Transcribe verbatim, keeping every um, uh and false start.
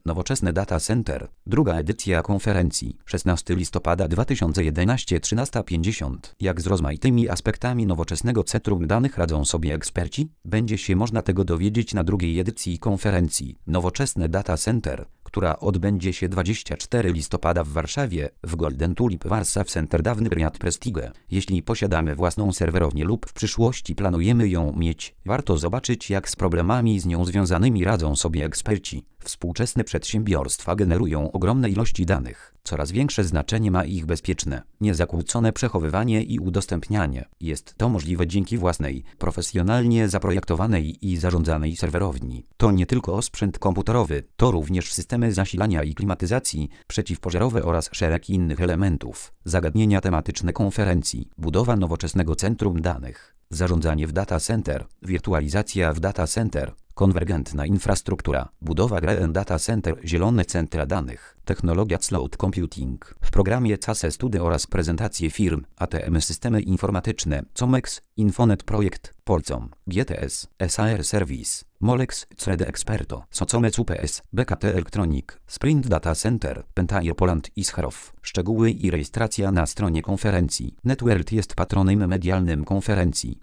Nowoczesne Data Center, druga edycja konferencji, szesnastego listopada dwa tysiące jedenastego, trzynasta pięćdziesiąt. Jak z rozmaitymi aspektami nowoczesnego centrum danych radzą sobie eksperci? Będzie się można tego dowiedzieć na drugiej edycji konferencji Nowoczesne Data Center, która odbędzie się dwudziestego czwartego listopada w Warszawie, w Golden Tulip Warsaw Center Dawny Riad Prestige. Jeśli posiadamy własną serwerownię lub w przyszłości planujemy ją mieć, warto zobaczyć, jak z problemami z nią związanymi radzą sobie eksperci. Współczesne przedsiębiorstwa generują ogromne ilości danych. Coraz większe znaczenie ma ich bezpieczne, niezakłócone przechowywanie i udostępnianie. Jest to możliwe dzięki własnej, profesjonalnie zaprojektowanej i zarządzanej serwerowni. To nie tylko sprzęt komputerowy, to również systemy zasilania i klimatyzacji, przeciwpożarowe oraz szereg innych elementów. Zagadnienia tematyczne konferencji, budowa nowoczesnego centrum danych, zarządzanie w data center, wirtualizacja w data center, konwergentna infrastruktura, budowa Green Data Center, zielone centra danych, technologia cloud computing. W programie C A S E Study oraz prezentacje firm, A T M systemy informatyczne, Comex, Infonet Projekt, Polcom, G T S, S A R Service, Molex, C D Experto, Socomec U P S, B K T Electronic, Sprint Data Center, Pentair Poland i Scharow. Szczegóły i rejestracja na stronie konferencji. NetWorld jest patronem medialnym konferencji.